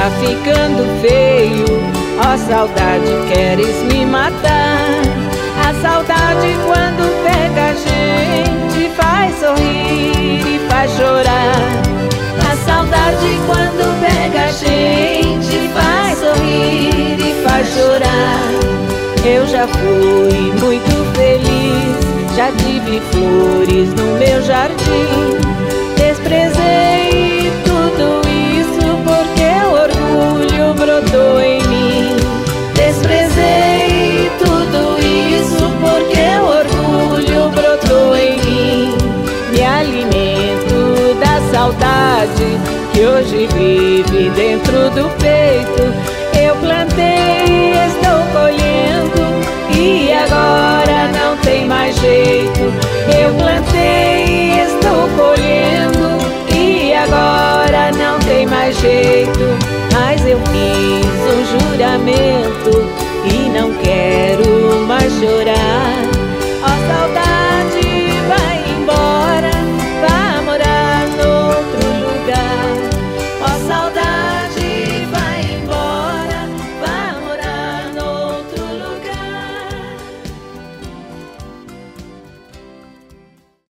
tá ficando feio. Ó saudade, queres me matar. A saudade quando pega a gente faz sorrir e faz chorar. A saudade quando pega a gente faz sorrir e faz chorar. Eu já fui muito feliz, já tive flores no meu jardim. Desprezei tudo isso porque o orgulho brotou em mim. Desprezei tudo isso porque o orgulho brotou em mim. Me alimento da saudade que hoje vive dentro do peito. Eu plantei, estou colhendo e agora não tem mais jeito. Eu plantei